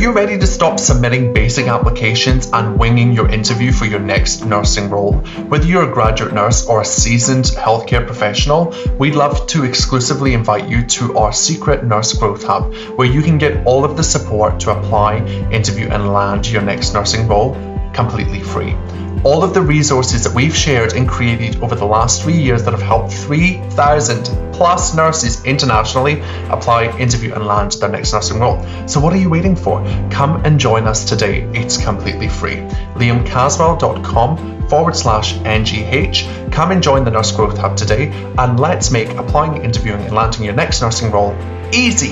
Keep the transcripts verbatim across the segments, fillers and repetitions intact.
you ready to stop submitting basic applications and winging your interview for your next nursing role? Whether you're a graduate nurse or a seasoned healthcare professional, we'd love to exclusively invite you to our secret Nurse Growth Hub, where you can get all of the support to apply, interview, and land your next nursing role completely free. All of the resources that we've shared and created over the last three years that have helped three thousand plus nurses internationally apply, interview, and land their next nursing role. So what are you waiting for? Come and join us today. It's completely free. liamcaswell.com forward slash NGH. Come and join the Nurse Growth Hub today, and let's make applying, interviewing, and landing your next nursing role easy.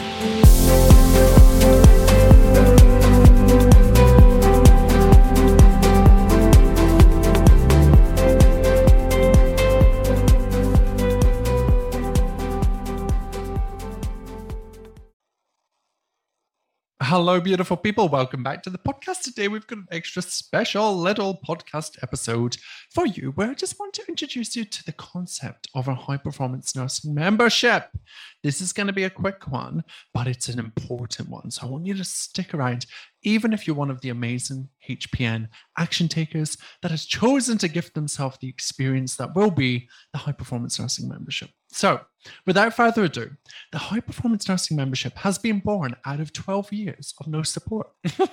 Hello, beautiful people. Welcome back to the podcast. Today, we've got an extra special little podcast episode for you where I just want to introduce you to the concept of our high performance nursing membership. This is going to be a quick one, but it's an important one. So I want you to stick around, even if you're one of the amazing H P N action takers that has chosen to gift themselves the experience that will be the high performance nursing membership. So without further ado, the high performance nursing membership has been born out of twelve years of no support.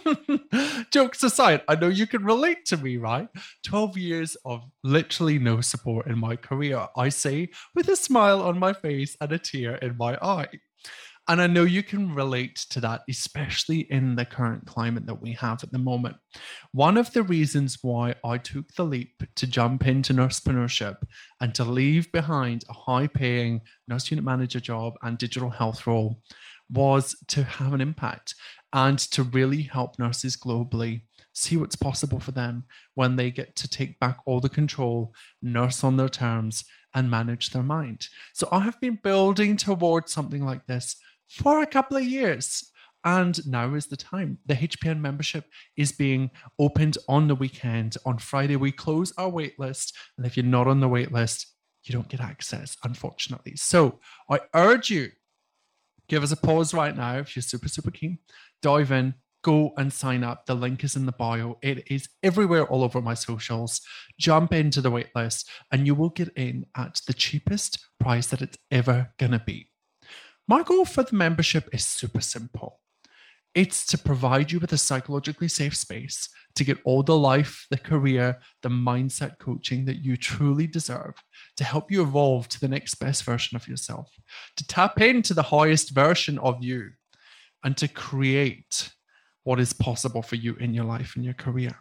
Jokes aside, I know you can relate to me, right? twelve years of literally no support in my career, I say with a smile on my face and a tear in my eye. And I know you can relate to that, especially in the current climate that we have at the moment. One of the reasons why I took the leap to jump into nursepreneurship and to leave behind a high-paying nurse unit manager job and digital health role was to have an impact and to really help nurses globally see what's possible for them when they get to take back all the control, nurse on their terms, and manage their mind. So I have been building towards something like this for a couple of years. And now is the time. The H P N membership is being opened on the weekend. On Friday, we close our waitlist. And if you're not on the waitlist, you don't get access, unfortunately. So I urge you, give us a pause right now if you're super, super keen. Dive in, go and sign up. The link is in the bio. It is everywhere all over my socials. Jump into the waitlist and you will get in at the cheapest price that it's ever going to be. My goal for the membership is super simple. It's to provide you with a psychologically safe space to get all the life, the career, the mindset coaching that you truly deserve, to help you evolve to the next best version of yourself, to tap into the highest version of you, and to create what is possible for you in your life and your career.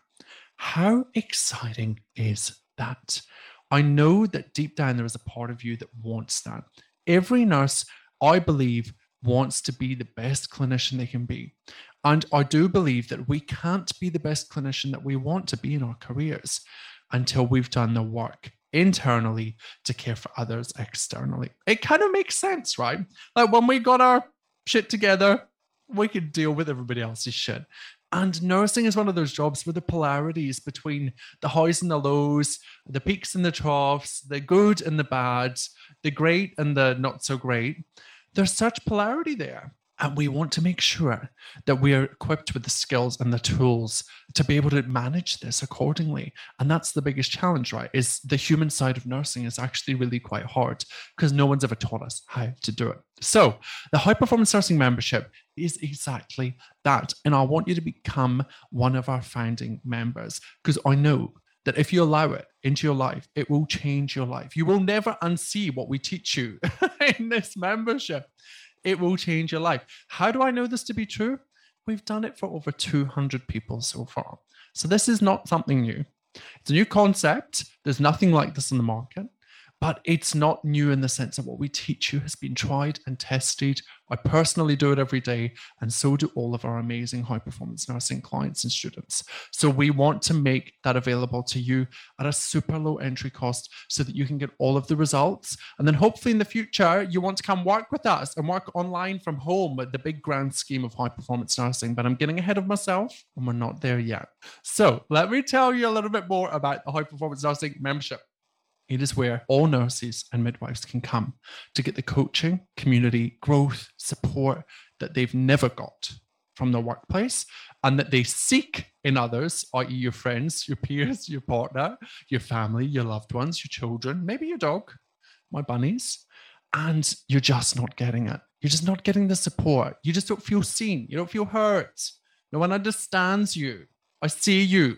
How exciting is that? I know that deep down there is a part of you that wants that. Every nurse, I believe, wants to be the best clinician they can be. And I do believe that we can't be the best clinician that we want to be in our careers until we've done the work internally to care for others externally. It kind of makes sense, right? Like when we got our shit together, we could deal with everybody else's shit. And nursing is one of those jobs where the polarities between the highs and the lows, the peaks and the troughs, the good and the bad, the great and the not so great, there's such polarity there. And we want to make sure that we are equipped with the skills and the tools to be able to manage this accordingly. And that's the biggest challenge, right? Is the human side of nursing is actually really quite hard because no one's ever taught us how to do it. So the High Performance Nursing Membership is exactly that. And I want you to become one of our founding members because I know that if you allow it into your life, it will change your life. You will never unsee what we teach you in this membership. It will change your life. How do I know this to be true? We've done it for over two hundred people so far. So this is not something new. It's a new concept. There's nothing like this in the market, but it's not new in the sense that what we teach you has been tried and tested. I personally do it every day, and so do all of our amazing high-performance nursing clients and students. So we want to make that available to you at a super low entry cost so that you can get all of the results. And then hopefully in the future, you want to come work with us and work online from home at the big grand scheme of high-performance nursing. But I'm getting ahead of myself, and we're not there yet. So let me tell you a little bit more about the high-performance nursing membership. It is where all nurses and midwives can come to get the coaching, community, growth, support that they've never got from their workplace, and that they seek in others, that is your friends, your peers, your partner, your family, your loved ones, your children, maybe your dog, my bunnies, and you're just not getting it. You're just not getting the support. You just don't feel seen. You don't feel heard. No one understands you. I see you.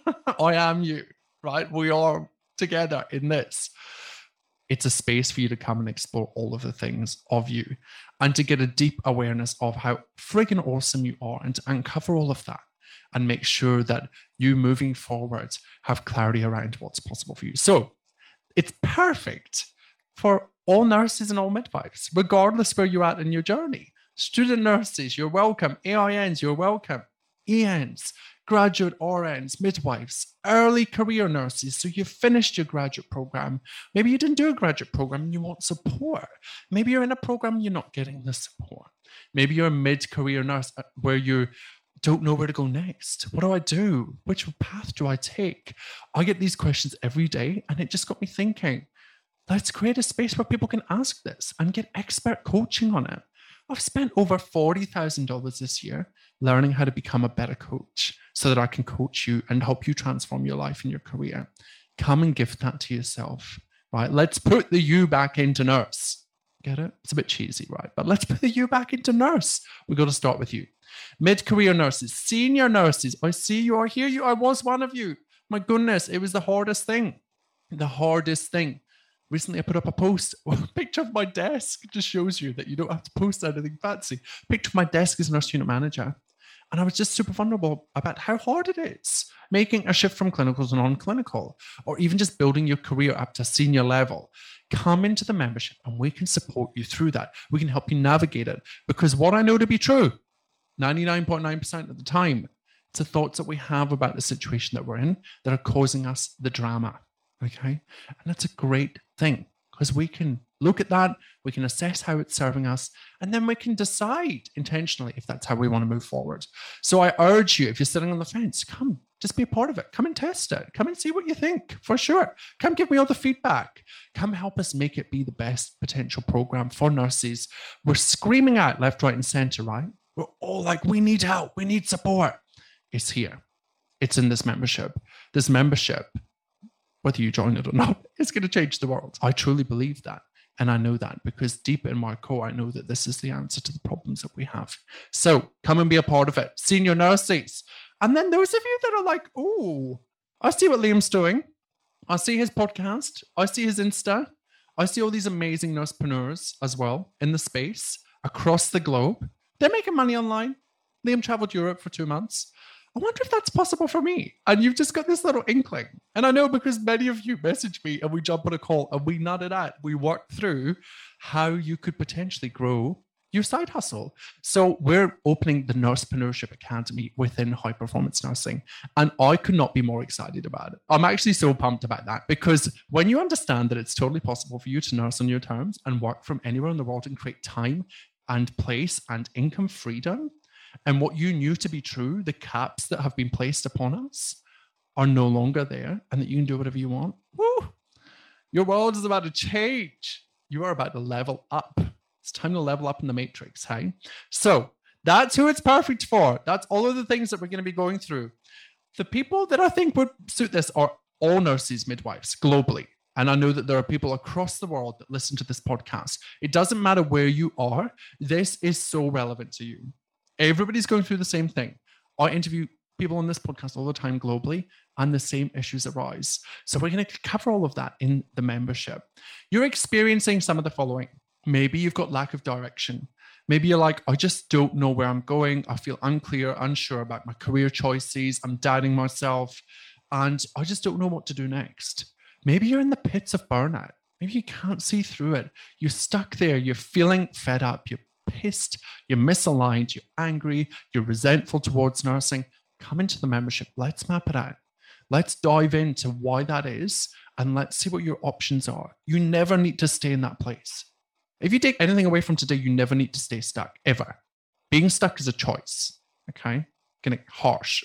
I am you, right? We are together in this. It's a space for you to come and explore all of the things of you and to get a deep awareness of how friggin' awesome you are and to uncover all of that and make sure that you moving forward have clarity around what's possible for you. So it's perfect for all nurses and all midwives, regardless where you're at in your journey. Student nurses, you're welcome. A I Ns, you're welcome. E Ns, graduate R Ns, midwives, early career nurses. So you've finished your graduate program. Maybe you didn't do a graduate program and you want support. Maybe you're in a program and you're not getting the support. Maybe you're a mid-career nurse where you don't know where to go next. What do I do? Which path do I take? I get these questions every day, and it just got me thinking, let's create a space where people can ask this and get expert coaching on it. I've spent over forty thousand dollars this year learning how to become a better coach so that I can coach you and help you transform your life and your career. Come and gift that to yourself, right? Let's put the you back into nurse. Get it? It's a bit cheesy, right? But let's put the you back into nurse. We've got to start with you. Mid-career nurses, senior nurses. I see you. I hear you. I was one of you. My goodness, it was the hardest thing. The hardest thing. Recently, I put up a post, a picture of my desk. It just shows you that you don't have to post anything fancy. Picture of my desk as nurse unit manager. And I was just super vulnerable about how hard it is making a shift from clinical to non-clinical, or even just building your career up to senior level. Come into the membership and we can support you through that. We can help you navigate it. Because what I know to be true, ninety-nine point nine percent of the time, it's the thoughts that we have about the situation that we're in that are causing us the drama. Okay. And that's a great thing because we can look at that, we can assess how it's serving us, and then we can decide intentionally if that's how we want to move forward. So I urge you, if you're sitting on the fence, come, just be a part of it. Come and test it. Come and see what you think for sure. Come give me all the feedback. Come help us make it be the best potential program for nurses. We're screaming out left, right, and center, right? We're all like, we need help. We need support. It's here. It's in this membership. This membership, whether you join it or not, it's going to change the world. I truly believe that. And I know that because deep in my core, I know that this is the answer to the problems that we have. So come and be a part of it. Senior nurses. And then those of you that are like, oh, I see what Liam's doing. I see his podcast. I see his Insta. I see all these amazing nursepreneurs as well in the space across the globe. They're making money online. Liam traveled Europe for two months. I wonder if that's possible for me. And you've just got this little inkling. And I know because many of you message me and we jump on a call and we nut it out. We work through how you could potentially grow your side hustle. So we're opening the Nursepreneurship Academy within High Performance Nursing. And I could not be more excited about it. I'm actually so pumped about that because when you understand that it's totally possible for you to nurse on your terms and work from anywhere in the world and create time and place and income freedom, and what you knew to be true, the caps that have been placed upon us are no longer there, and that you can do whatever you want. Woo! Your world is about to change. You are about to level up. It's time to level up in the matrix, hey? So that's who it's perfect for. That's all of the things that we're going to be going through. The people that I think would suit this are all nurses, midwives, globally. And I know that there are people across the world that listen to this podcast. It doesn't matter where you are. This is so relevant to you. Everybody's going through the same thing. I interview people on this podcast all the time globally, and the same issues arise. So we're going to cover all of that in the membership. You're experiencing some of the following. Maybe you've got lack of direction. Maybe you're like, I just don't know where I'm going. I feel unclear, unsure about my career choices. I'm doubting myself, and I just don't know what to do next. Maybe you're in the pits of burnout. Maybe you can't see through it. You're stuck there. You're feeling fed up. You're pissed, you're misaligned, you're angry, you're resentful towards nursing. Come into the membership. Let's map it out. Let's dive into why that is, and let's see what your options are. You never need to stay in that place. If you take anything away from today, you never need to stay stuck, ever. Being stuck is a choice, okay? Getting harsh.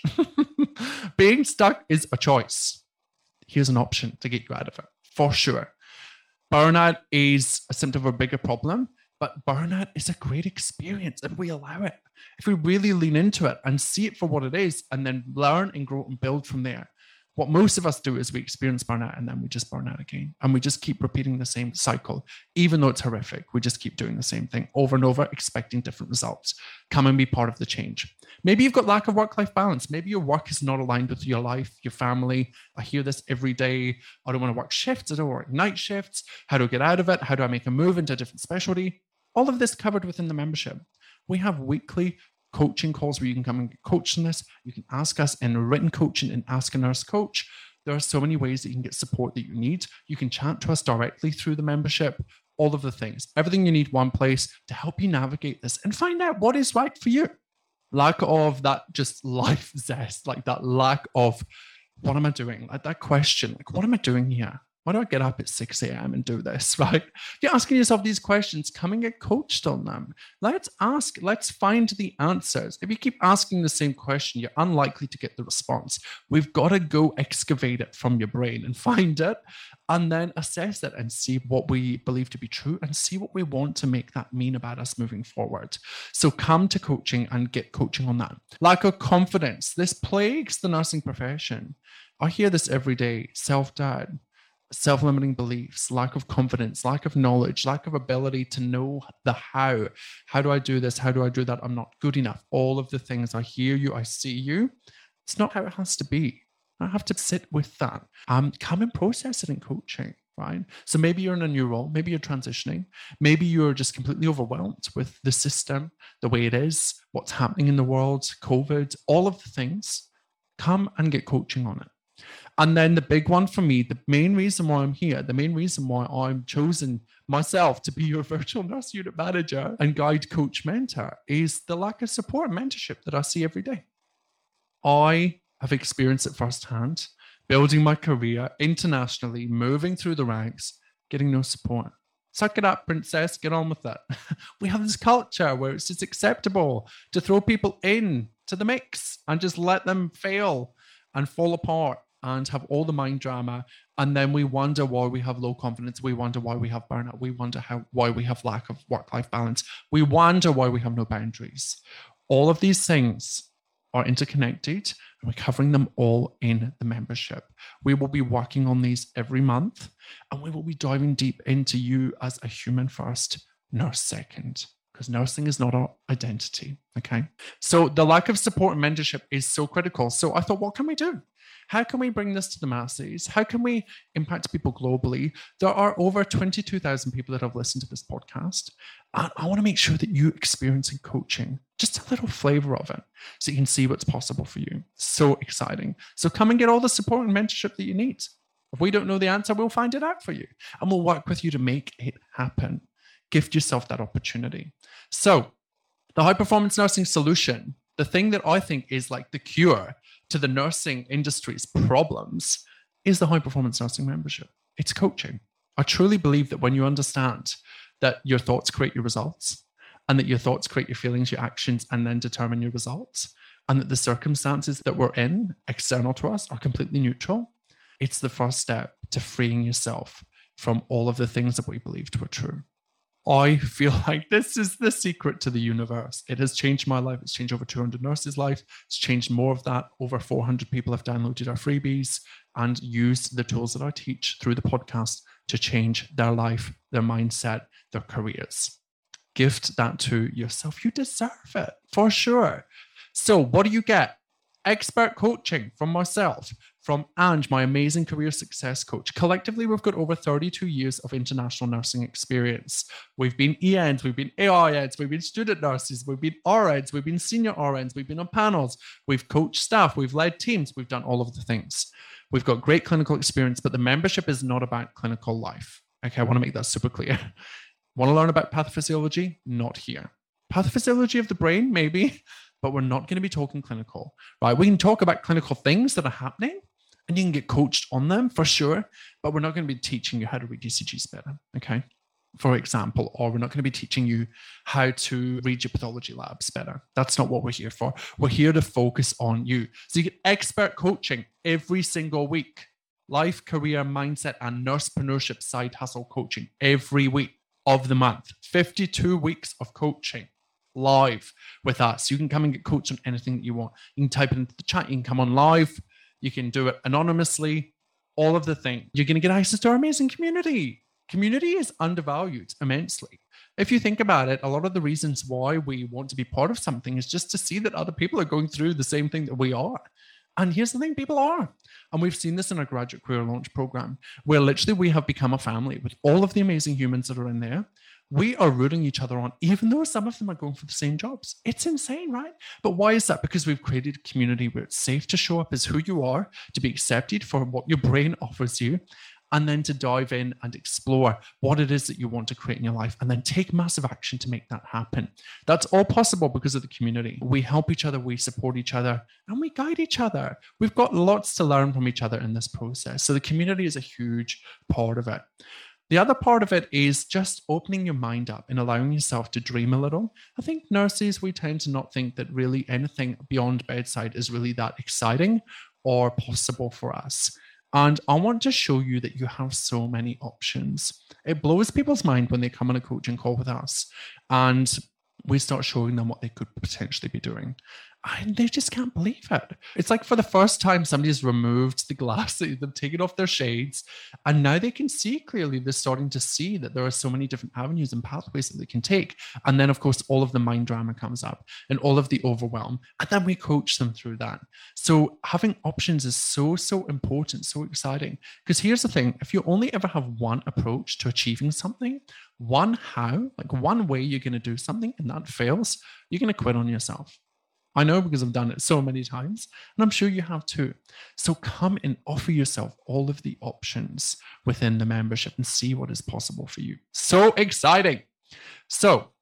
Being stuck is a choice. Here's an option to get you out of it, for sure. Burnout is a symptom of a bigger problem. But burnout is a great experience if we allow it, if we really lean into it and see it for what it is, and then learn and grow and build from there. What most of us do is we experience burnout and then we just burn out again. And we just keep repeating the same cycle. Even though it's horrific, we just keep doing the same thing over and over, expecting different results. Come and be part of the change. Maybe you've got lack of work-life balance. Maybe your work is not aligned with your life, your family. I hear this every day. I don't want to work shifts. I don't work night shifts. How do I get out of it? How do I make a move into a different specialty? All of this covered within the membership. We have weekly coaching calls where you can come and get coached on this. You can ask us in written coaching and Ask a Nurse Coach. There are so many ways that you can get support that you need. You can chat to us directly through the membership, all of the things, everything you need, one place to help you navigate this and find out what is right for you. Lack of that just life zest, like that lack of what am I doing? Like that question, like what am I doing here? Why do I get up at six a.m. and do this, right? If you're asking yourself these questions, come and get coached on them. Let's ask, let's find the answers. If you keep asking the same question, you're unlikely to get the response. We've got to go excavate it from your brain and find it, and then assess it and see what we believe to be true and see what we want to make that mean about us moving forward. So come to coaching and get coaching on that. Lack of confidence. This plagues the nursing profession. I hear this every day. Self-doubt, self-limiting beliefs, lack of confidence, lack of knowledge, lack of ability to know the how. How do I do this? How do I do that? I'm not good enough. All of the things. I hear you. I see you. It's not how it has to be. I have to sit with that. Um, come and process it in coaching, right? So maybe you're in a new role. Maybe you're transitioning. Maybe you're just completely overwhelmed with the system, the way it is, what's happening in the world, COVID, all of the things. Come and get coaching on it. And then the big one for me, the main reason why I'm here, the main reason why I'm chosen myself to be your virtual nurse unit manager and guide coach mentor is the lack of support and mentorship that I see every day. I have experienced it firsthand, building my career internationally, moving through the ranks, getting no support. Suck it up, princess, get on with it. We have this culture where it's just acceptable to throw people in to the mix and just let them fail and fall apart and have all the mind drama. And then we wonder why we have low confidence. We wonder why we have burnout. We wonder how why we have lack of work-life balance. We wonder why we have no boundaries. All of these things are interconnected, and we're covering them all in the membership. We will be working on these every month, and we will be diving deep into you as a human first, nurse second, because nursing is not our identity, okay? So the lack of support and mentorship is so critical. So I thought, what can we do? How can we bring this to the masses? How can we impact people globally? There are over twenty-two thousand people that have listened to this podcast. And I want to make sure that you experience in coaching just a little flavor of it so you can see what's possible for you. So exciting. So come and get all the support and mentorship that you need. If we don't know the answer, we'll find it out for you. And we'll work with you to make it happen. Gift yourself that opportunity. So the high performance nursing solution, the thing that I think is like the cure to the nursing industry's problems is the high performance nursing membership. It's coaching. I truly believe that when you understand that your thoughts create your results, and that your thoughts create your feelings, your actions, and then determine your results, and that the circumstances that we're in, external to us, are completely neutral, it's the first step to freeing yourself from all of the things that we believed were true. I feel like this is the secret to the universe. It has changed my life. It's changed over two hundred nurses' lives. It's changed more of that. Over four hundred people have downloaded our freebies and used the tools that I teach through the podcast to change their life, their mindset, their careers. Gift that to yourself. You deserve it, for sure. So what do you get? Expert coaching from myself, from Ange, my amazing career success coach. Collectively, we've got over thirty-two years of international nursing experience. We've been E Ns, we've been A I Ns, we've been student nurses, we've been R Ns, we've been senior R Ns, we've been on panels, we've coached staff, we've led teams, we've done all of the things. We've got great clinical experience, but the membership is not about clinical life. Okay, I want to make that super clear. Want to learn about pathophysiology? Not here. Pathophysiology of the brain? Maybe. But we're not going to be talking clinical, right? We can talk about clinical things that are happening and you can get coached on them for sure, but we're not going to be teaching you how to read E C Gs better, okay? For example, or we're not going to be teaching you how to read your pathology labs better. That's not what we're here for. We're here to focus on you. So you get expert coaching every single week. Life, career, mindset, and nursepreneurship side hustle coaching every week. of the month. fifty-two weeks of coaching live with us. You can come and get coached on anything that you want. You can type it into the chat. You can come on live. You can do it anonymously. All of the things. You're going to get access to our amazing community. Community is undervalued immensely. If you think about it, a lot of the reasons why we want to be part of something is just to see that other people are going through the same thing that we are. And here's the thing, people are. And we've seen this in our Graduate Career Launch program, where literally we have become a family with all of the amazing humans that are in there. We are rooting each other on, even though some of them are going for the same jobs. It's insane, right? But why is that? Because we've created a community where it's safe to show up as who you are, to be accepted for what your brain offers you, and then to dive in and explore what it is that you want to create in your life, and then take massive action to make that happen. That's all possible because of the community. We help each other, we support each other, and we guide each other. We've got lots to learn from each other in this process. So the community is a huge part of it. The other part of it is just opening your mind up and allowing yourself to dream a little. I think nurses, we tend to not think that really anything beyond bedside is really that exciting or possible for us. And I want to show you that you have so many options. It blows people's mind when they come on a coaching call with us and we start showing them what they could potentially be doing. And they just can't believe it. It's like for the first time, somebody's removed the glasses, they've taken off their shades, and now they can see clearly. They're starting to see that there are so many different avenues and pathways that they can take. And then, of course, all of the mind drama comes up and all of the overwhelm. And then we coach them through that. So having options is so, so important, so exciting. Because here's the thing, if you only ever have one approach to achieving something, one how, like one way you're going to do something, and that fails, you're going to quit on yourself. I know, because I've done it so many times, and I'm sure you have too. So come and offer yourself all of the options within the membership and see what is possible for you. So exciting. So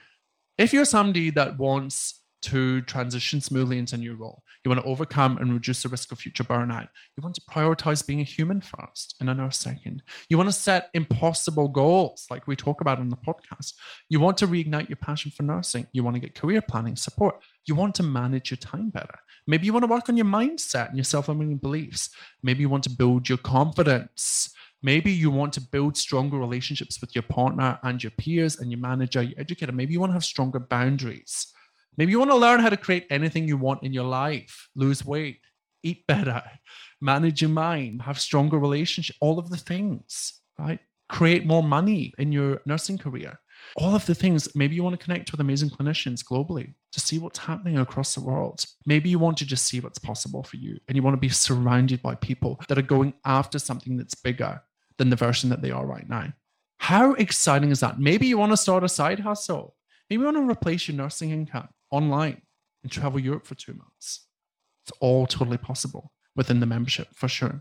if you're somebody that wants to transition smoothly into a new role, you want to overcome and reduce the risk of future burnout, you want to prioritize being a human first and a nurse second, you want to set impossible goals like we talk about on the podcast, you want to reignite your passion for nursing, you want to get career planning support, you want to manage your time better, maybe you want to work on your mindset and your self-limiting beliefs, maybe you want to build your confidence, maybe you want to build stronger relationships with your partner and your peers and your manager, your educator, maybe you want to have stronger boundaries. Maybe you want to learn how to create anything you want in your life, lose weight, eat better, manage your mind, have stronger relationships, all of the things, right? Create more money in your nursing career. All of the things. Maybe you want to connect with amazing clinicians globally to see what's happening across the world. Maybe you want to just see what's possible for you, and you want to be surrounded by people that are going after something that's bigger than the version that they are right now. How exciting is that? Maybe you want to start a side hustle. Maybe you want to replace your nursing income online and travel Europe for two months. It's all totally possible within the membership, for sure.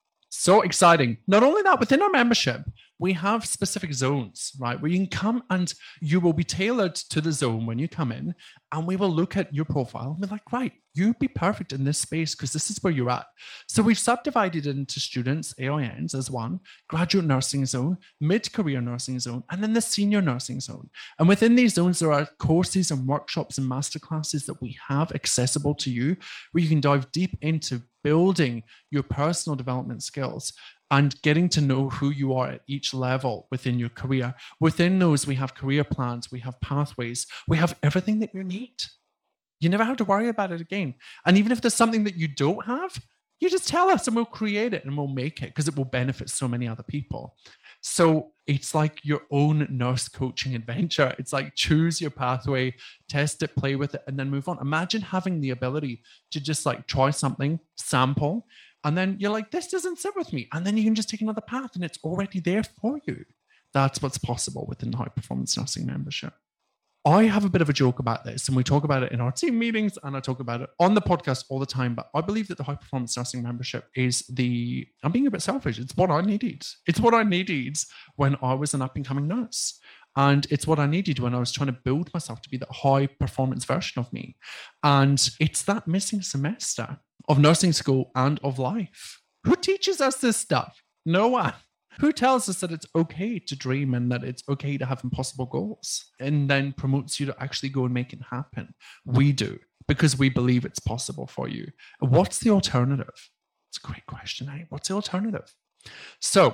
So exciting. Not only that, within our membership, we have specific zones, right? Where you can come and you will be tailored to the zone when you come in, and we will look at your profile and be like, right, you'd be perfect in this space because this is where you're at. So we've subdivided it into students, A I Ns as one, graduate nursing zone, mid-career nursing zone, and then the senior nursing zone. And within these zones, there are courses and workshops and masterclasses that we have accessible to you, where you can dive deep into building your personal development skills and getting to know who you are at each level within your career. Within those, we have career plans, we have pathways, we have everything that you need. You never have to worry about it again. And even if there's something that you don't have, you just tell us and we'll create it and we'll make it, because it will benefit so many other people. So it's like your own nurse coaching adventure. It's like choose your pathway, test it, play with it, and then move on. Imagine having the ability to just like try something, sample, and then you're like, this doesn't sit with me. And then you can just take another path and it's already there for you. That's what's possible within the High Performance Nursing membership. I have a bit of a joke about this, and we talk about it in our team meetings, and I talk about it on the podcast all the time, but I believe that the High Performance Nursing membership is the, I'm being a bit selfish, it's what I needed. It's what I needed when I was an up-and-coming nurse. And it's what I needed when I was trying to build myself to be that high-performance version of me. And it's that missing semester of nursing school and of life. Who teaches us this stuff? No one. Who tells us that it's okay to dream and that it's okay to have impossible goals and then promotes you to actually go and make it happen? We do, because we believe it's possible for you. What's the alternative? It's a great question, eh? What's the alternative? So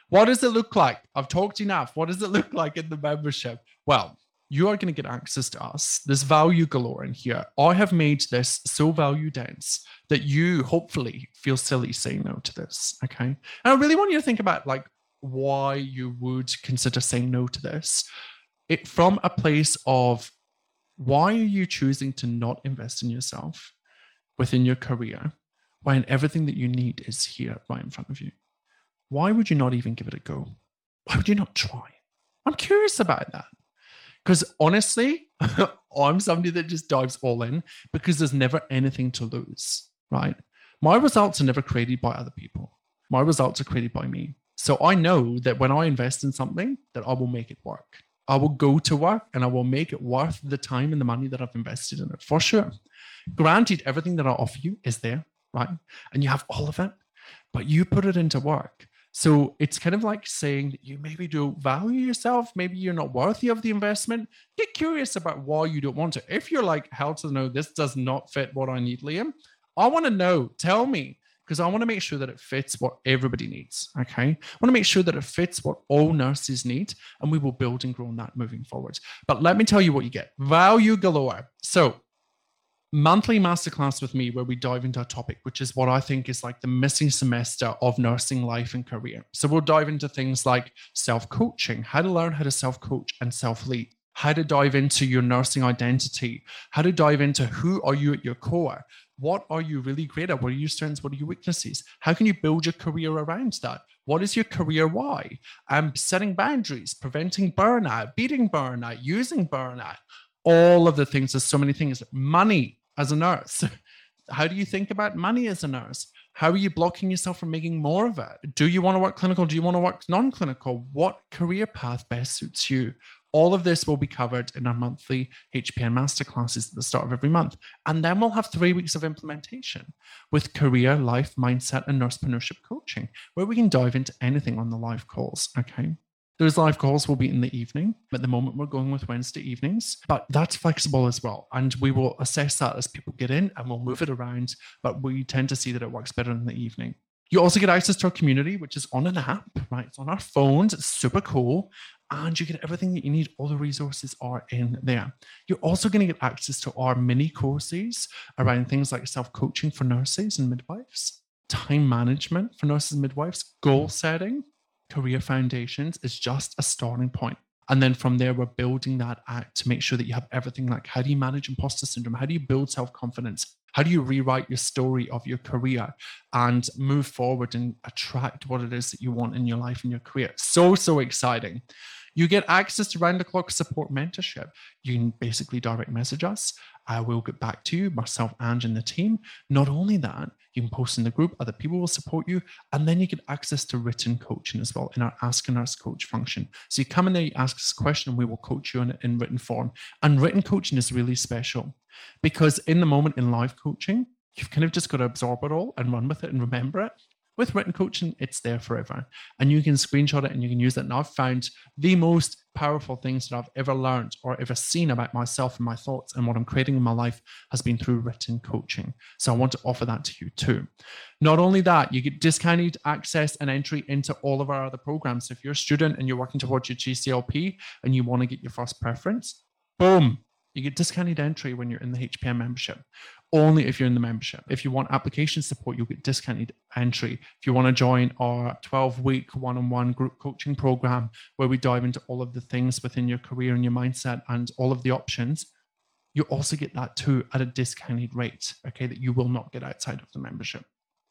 What does it look like? I've talked enough. What does it look like in the membership? Well, you are going to get access to us. There's value galore in here. I have made this so value dense that you hopefully feel silly saying no to this, okay? And I really want you to think about like why you would consider saying no to this. It from a place of why are you choosing to not invest in yourself within your career when everything that you need is here right in front of you? Why would you not even give it a go? Why would you not try? I'm curious about that. Because honestly, I'm somebody that just dives all in because there's never anything to lose, right? My results are never created by other people. My results are created by me. So I know that when I invest in something, that I will make it work. I will go to work and I will make it worth the time and the money that I've invested in it, for sure. Granted, everything that I offer you is there, right? And you have all of it, but you put it into work. So it's kind of like saying that you maybe don't value yourself. Maybe you're not worthy of the investment. Get curious about why you don't want to. If you're like, hell to no, this does not fit what I need, Liam, I want to know. Tell me, because I want to make sure that it fits what everybody needs, okay? I want to make sure that it fits what all nurses need, and we will build and grow on that moving forward. But let me tell you what you get. Value galore. So monthly masterclass with me where we dive into a topic, which is what I think is like the missing semester of nursing life and career. So we'll dive into things like self-coaching, how to learn how to self-coach and self-lead, how to dive into your nursing identity, how to dive into who are you at your core, what are you really great at, what are your strengths, what are your weaknesses, how can you build your career around that, what is your career why, um, setting boundaries, preventing burnout, beating burnout, using burnout, all of the things. There's so many things. Money as a nurse. How do you think about money as a nurse? How are you blocking yourself from making more of it? Do you want to work clinical? Do you want to work non-clinical? What career path best suits you? All of this will be covered in our monthly H P N masterclasses at the start of every month. And then we'll have three weeks of implementation with career, life, mindset, and nursepreneurship coaching, where we can dive into anything on the live calls, okay? Those live calls will be in the evening. At the moment, we're going with Wednesday evenings, but that's flexible as well. And we will assess that as people get in and we'll move it around, but we tend to see that it works better in the evening. You also get access to our community, which is on an app, right? It's on our phones. It's super cool. And you get everything that you need. All the resources are in there. You're also going to get access to our mini courses around things like self-coaching for nurses and midwives, time management for nurses and midwives, goal setting, career foundations is just a starting point. And then from there, we're building that out to make sure that you have everything like how do you manage imposter syndrome? How do you build self-confidence? How do you rewrite your story of your career and move forward and attract what it is that you want in your life and your career? So, so exciting. You get access to round-the-clock support mentorship. You can basically direct message us. I will get back to you, myself, Ange, and the team. Not only that, you can post in the group, other people will support you, and then you get access to written coaching as well in our Ask a Nurse Coach function. So you come in there, you ask us a question, and we will coach you in, in written form. And written coaching is really special because in the moment in live coaching, you've kind of just got to absorb it all and run with it and remember it. With written coaching, it's there forever. And you can screenshot it and you can use it. And I've found the most powerful things that I've ever learned or ever seen about myself and my thoughts and what I'm creating in my life has been through written coaching. So I want to offer that to you too. Not only that, you get discounted access and entry into all of our other programs. So if you're a student and you're working towards your G C L P and you want to get your first preference, boom, you get discounted entry when you're in the H P N membership. Only if you're in the membership. If you want application support, you'll get discounted entry. If you want to join our twelve-week one-on-one group coaching program where we dive into all of the things within your career and your mindset and all of the options, you also get that too at a discounted rate, okay, that you will not get outside of the membership.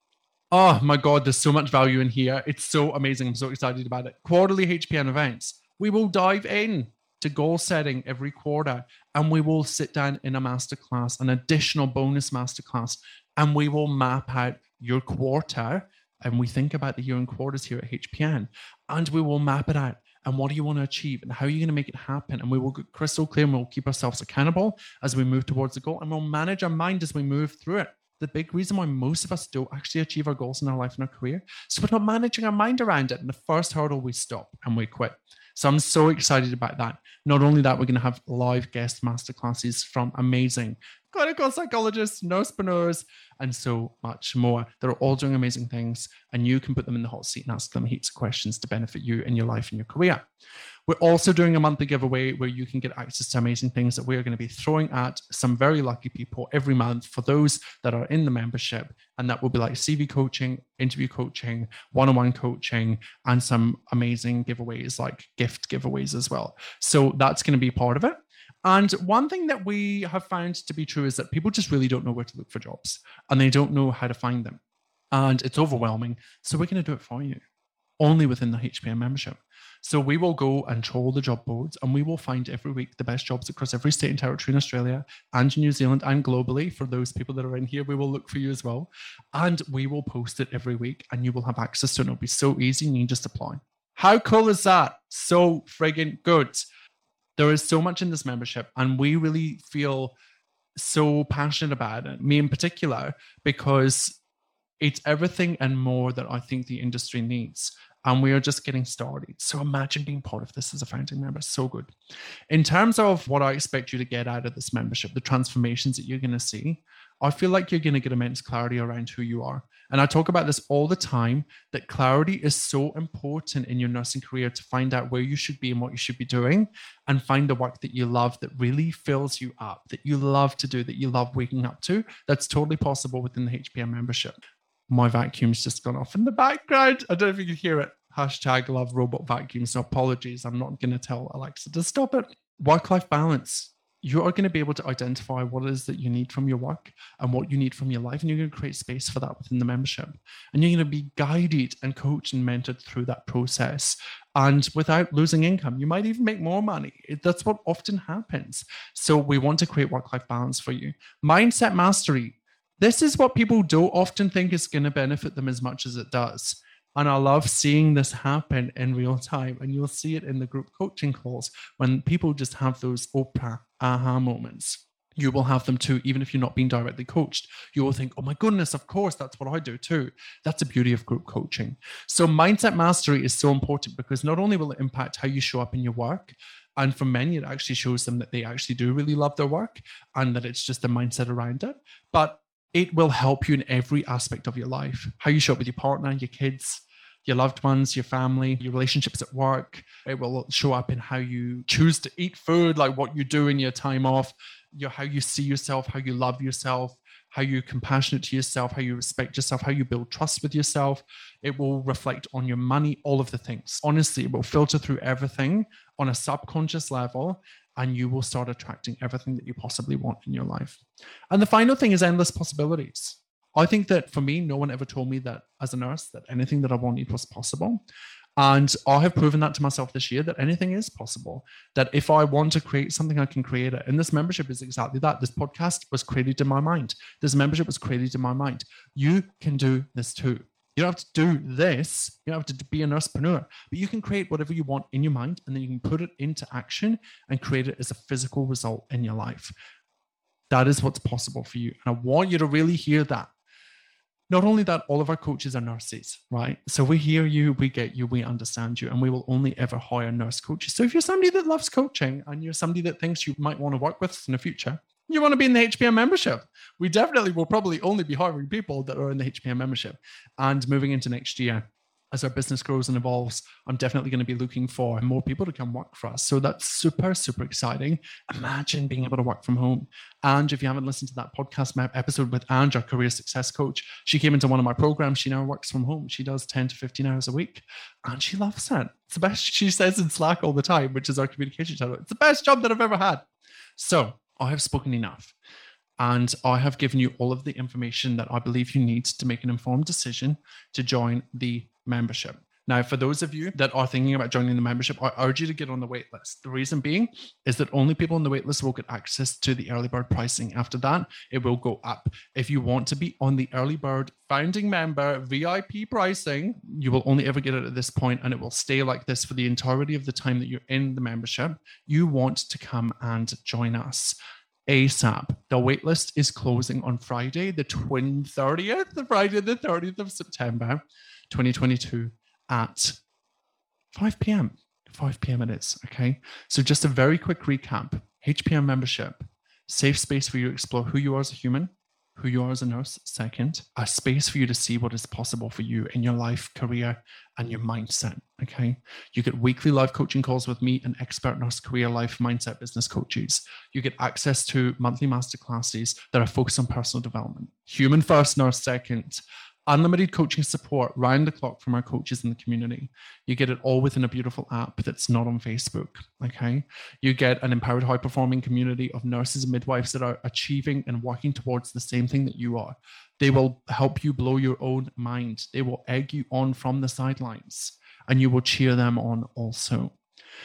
Oh my God, there's so much value in here. It's so amazing. I'm so excited about it. Quarterly H P N events. We will dive in to goal setting every quarter, and we will sit down in a masterclass, an additional bonus masterclass, and we will map out your quarter. And we think about the year and quarters here at H P N, and we will map it out. And what do you want to achieve? And how are you going to make it happen? And we will get crystal clear, and we'll keep ourselves accountable as we move towards the goal, and we'll manage our mind as we move through it. The big reason why most of us don't actually achieve our goals in our life and our career is we're not managing our mind around it. And the first hurdle, we stop and we quit. So I'm so excited about that. Not only that, we're going to have live guest masterclasses from amazing clinical psychologists, nursepreneurs, and so much more. They're all doing amazing things, and you can put them in the hot seat and ask them heaps of questions to benefit you in your life and your career. We're also doing a monthly giveaway where you can get access to amazing things that we're going to be throwing at some very lucky people every month for those that are in the membership. And that will be like C V coaching, interview coaching, one-on-one coaching, and some amazing giveaways like gift giveaways as well. So that's going to be part of it. And one thing that we have found to be true is that people just really don't know where to look for jobs and they don't know how to find them. And it's overwhelming. So we're going to do it for you only within the H P M membership. So we will go and troll the job boards and we will find every week the best jobs across every state and territory in Australia and New Zealand and globally. For those people that are in here, we will look for you as well. And we will post it every week and you will have access to it. It'll be so easy and you just apply. How cool is that? So friggin' good. There is so much in this membership and we really feel so passionate about it, me in particular, because it's everything and more that I think the industry needs. And we are just getting started. So imagine being part of this as a founding member. So good. In terms of what I expect you to get out of this membership, the transformations that you're going to see, I feel like you're going to get immense clarity around who you are. And I talk about this all the time, that clarity is so important in your nursing career to find out where you should be and what you should be doing and find the work that you love that really fills you up, that you love to do, that you love waking up to. That's totally possible within the H P M membership. My vacuum's just gone off in the background. I don't know if you can hear it. Hashtag love robot vacuum. So apologies. I'm not going to tell Alexa to stop it. Work-life balance. You are going to be able to identify what it is that you need from your work and what you need from your life. And you're going to create space for that within the membership. And you're going to be guided and coached and mentored through that process. And without losing income, you might even make more money. That's what often happens. So we want to create work-life balance for you. Mindset mastery. This is what people don't often think is going to benefit them as much as it does. And I love seeing this happen in real time. And you'll see it in the group coaching calls when people just have those Oprah aha moments. You will have them too, even if you're not being directly coached. You will think, oh my goodness, of course, that's what I do too. That's the beauty of group coaching. So mindset mastery is so important because not only will it impact how you show up in your work, and for many, it actually shows them that they actually do really love their work and that it's just a mindset around it. But it will help you in every aspect of your life. How you show up with your partner, your kids, your loved ones, your family, your relationships at work. It will show up in how you choose to eat food, like what you do in your time off, your, how you see yourself, how you love yourself, how you're compassionate to yourself, how you respect yourself, how you build trust with yourself. It will reflect on your money, all of the things. Honestly, it will filter through everything on a subconscious level, and you will start attracting everything that you possibly want in your life. And the final thing is endless possibilities. I think that for me, no one ever told me that as a nurse, that anything that I wanted was possible. And I have proven that to myself this year, that anything is possible, that if I want to create something, I can create it. And this membership is exactly that. This podcast was created in my mind. This membership was created in my mind. You can do this too. You don't have to do this. You don't have to be a nursepreneur, but you can create whatever you want in your mind, and then you can put it into action and create it as a physical result in your life. That is what's possible for you. And I want you to really hear that. Not only that, all of our coaches are nurses, right? So we hear you, we get you, we understand you, and we will only ever hire nurse coaches. So if you're somebody that loves coaching and you're somebody that thinks you might want to work with us in the future, you want to be in the H P M membership, we definitely will probably only be hiring people that are in the H P M membership. And moving into next year, as our business grows and evolves, I'm definitely going to be looking for more people to come work for us. So that's super, super exciting. Imagine being able to work from home. And if you haven't listened to that podcast episode with Ange, our career success coach, she came into one of my programs. She now works from home. She does ten to fifteen hours a week and she loves it. It's the best. She says in Slack all the time, which is our communication channel. It's the best job that I've ever had. So I have spoken enough. And I have given you all of the information that I believe you need to make an informed decision to join the membership. Now, for those of you that are thinking about joining the membership, I urge you to get on the wait list. The reason being is that only people on the wait list will get access to the early bird pricing. After that, it will go up. If you want to be on the early bird founding member V I P pricing, you will only ever get it at this point, and it will stay like this for the entirety of the time that you're in the membership. You want to come and join us ASAP. The waitlist is closing on Friday, the thirtieth, the Friday, the thirtieth of September, twenty twenty-two at five p.m. five p.m. it is, okay? So just a very quick recap. H P M membership, safe space for you to explore who you are as a human, who you are as a nurse, second, a space for you to see what is possible for you in your life, career, and your mindset, okay? You get weekly live coaching calls with me and expert nurse, career, life, mindset, business coaches. You get access to monthly masterclasses that are focused on personal development. Human first, nurse second. Unlimited coaching support round the clock from our coaches in the community. You get it all within a beautiful app that's not on Facebook, okay? You get an empowered, high-performing community of nurses and midwives that are achieving and working towards the same thing that you are. They will help you blow your own mind. They will egg you on from the sidelines, and you will cheer them on also.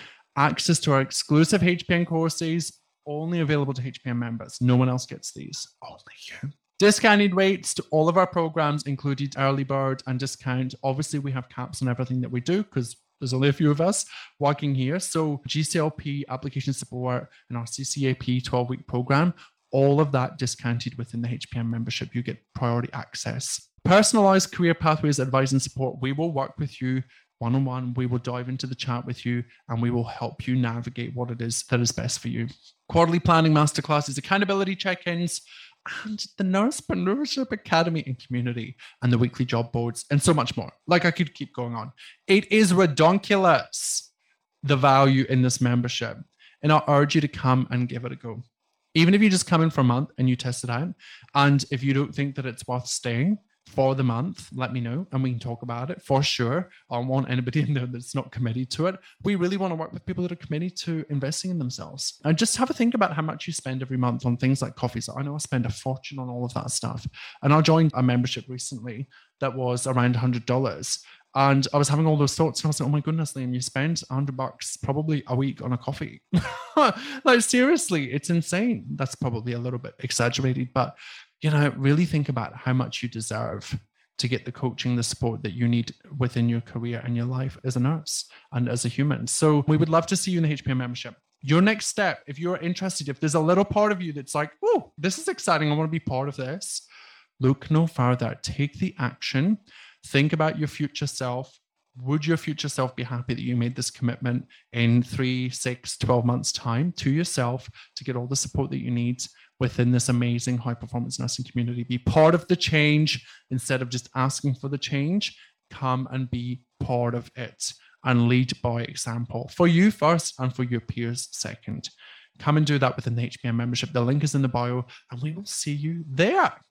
Access to our exclusive H P N courses, only available to H P N members. No one else gets these, only you. Discounted rates to all of our programs, included early bird and discount. Obviously, we have caps on everything that we do because there's only a few of us working here. So G C L P, application support, and our C C A P twelve-week program, all of that discounted within the H P N membership. You get priority access. Personalized career pathways, advice, and support. We will work with you one-on-one. We will dive into the chat with you, and we will help you navigate what it is that is best for you. Quarterly planning masterclasses, accountability check-ins, and the Nursepreneurship Academy and community, and the weekly job boards, and so much more. Like, I could keep going on. It is redonkulous, the value in this membership. And I urge you to come and give it a go. Even if you just come in for a month and you test it out, and if you don't think that it's worth staying for the month, let me know and we can talk about it for sure. I don't want anybody in there that's not committed to it. We really want to work with people that are committed to investing in themselves. And just have a think about how much you spend every month on things like coffee. So I know I spend a fortune on all of that stuff. And I joined a membership recently that was around one hundred dollars. And I was having all those thoughts, and I was like, oh my goodness, Liam, you spend one hundred bucks probably a week on a coffee. Like, seriously, it's insane. That's probably a little bit exaggerated, but you know, really think about how much you deserve to get the coaching, the support that you need within your career and your life as a nurse and as a human. So we would love to see you in the H P N membership. Your next step, if you're interested, if there's a little part of you that's like, oh, this is exciting, I want to be part of this, look no further. Take the action. Think about your future self. Would your future self be happy that you made this commitment in three, six, twelve months time to yourself to get all the support that you need within this amazing high performance nursing community? Be part of the change instead of just asking for the change. Come and be part of it and lead by example for you first and for your peers second. Come and do that within the H P N membership. The link is in the bio and we will see you there.